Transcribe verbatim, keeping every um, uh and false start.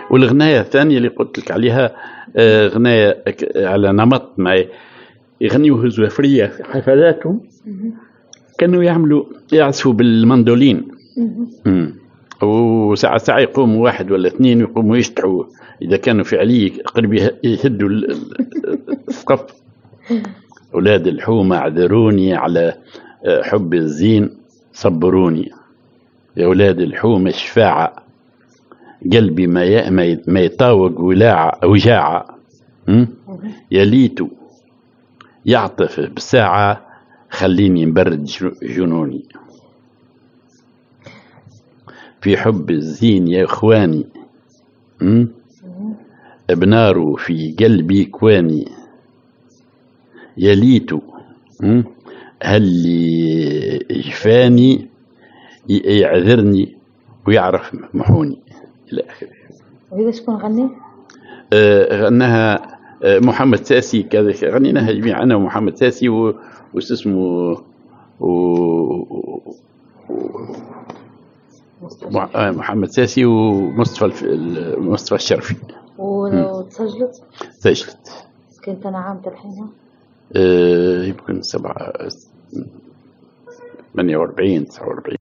والغناية الثانية اللي قلت لك عليها آه، غناية على نمط ما يغنيوه زوافرية في حفلاتهم، كانوا يعملوا يعزفوا بالمندولين. وساعة ساعة يقوموا واحد ولا اثنين يقوموا يشتعوا إذا كانوا في علي قرب يهدوا السقف. أولاد الحومة اعذروني على حب الزين، صبروني يا أولاد الحومة الشفاعة، قلبي ما ما يطاوق ولاعة وجاعة، يا ليتو يعطف بساعة خليني نبرد جنوني. في حب الزين يا إخواني بناره في قلبي كواني، يا ليتو هل جفاني يعذرني ويعرف محوني إلى آخره. وإذا شكون غني؟ آه غناها آه محمد ساسي كذا، غنيناها جميعا أنا ومحمد ساسي و... واسمه و... و... محمد ساسي ومصطفى مصطفى الشرفي. وتسجلت؟ سجلت. كنت أنا عام تلحينها؟ آه يمكن سبعة ثمانية وأربعين تسعة وأربعين.